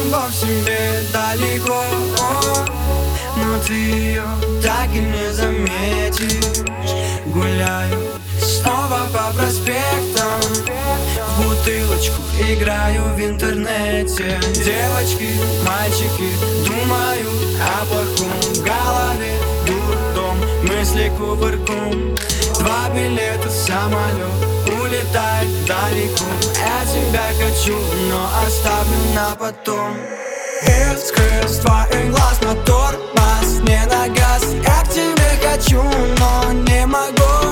вовсе не далеко, но ты ее так и не заметишь. Гуляю снова по проспектам, в бутылочку играю в интернете. Девочки, мальчики думают о плохом, в голове дурдом, мысли кувырком. 2 билета, самолет улетает далеко. Я тебя хочу, но оставлю на потом. Искры с твоих глаз на тормоз, не на газ. Я к тебе хочу, но не могу.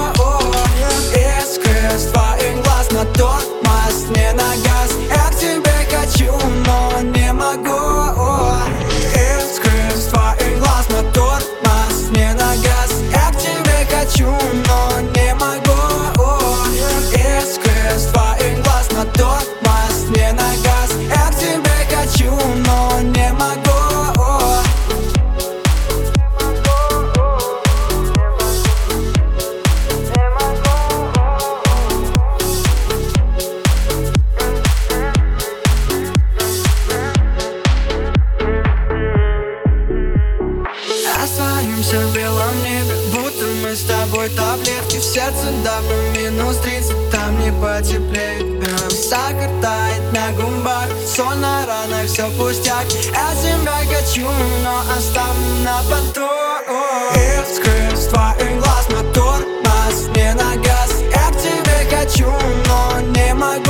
Искры с твоих глаз на тормоз, не на газ. Я к тебе хочу, но не могу. Искры с твоих глаз на тормоз, не на газ. Я к тебе хочу, но не могу. Искры с твоих глаз на тормоз, не на газ. Я к тебе хочу, но не могу. Остаемся в белом небе, будто мы с тобой таблетки. В сердце давно -30, там не потеплеет. Белый сахар тает на губах, соль на ранах, все пустяк. Я тебя хочу, но оставлю на потом. Искры с твоих глаз на тормоз, не на газ. Я к тебе хочу, но не могу.